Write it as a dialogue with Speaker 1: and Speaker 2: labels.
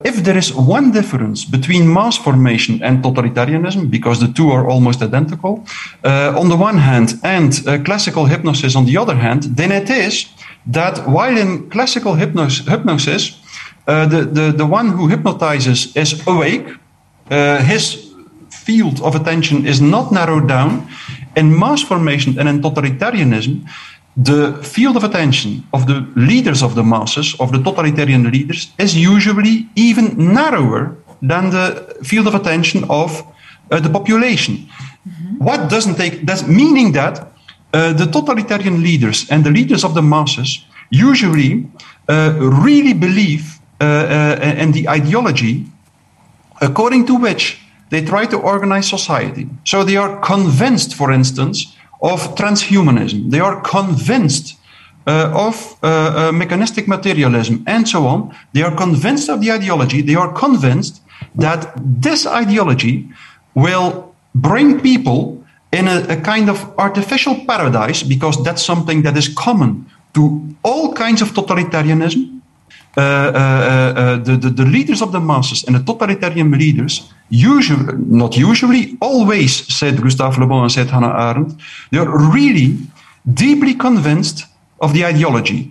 Speaker 1: if there is one difference between mass formation and totalitarianism, because the two are almost identical, on the one hand, and classical hypnosis on the other hand, then it is that while in classical hypnosis, the one who hypnotizes is awake, his field of attention is not narrowed down. In mass formation and in totalitarianism, the field of attention of the leaders of the masses, of the totalitarian leaders, is usually even narrower than the field of attention of the population. What doesn't take, that's meaning that the totalitarian leaders and the leaders of the masses usually really believe in the ideology according to which they try to organize society. So they are convinced, for instance, of transhumanism. They are convinced of mechanistic materialism and so on. They are convinced of the ideology. They are convinced that this ideology will bring people in a kind of artificial paradise, because that's something that is common to all kinds of totalitarianism. The leaders of the masses and the totalitarian leaders, usually, not usually, always, said Gustave Le Bon and said Hannah Arendt, they are really deeply convinced of the ideology.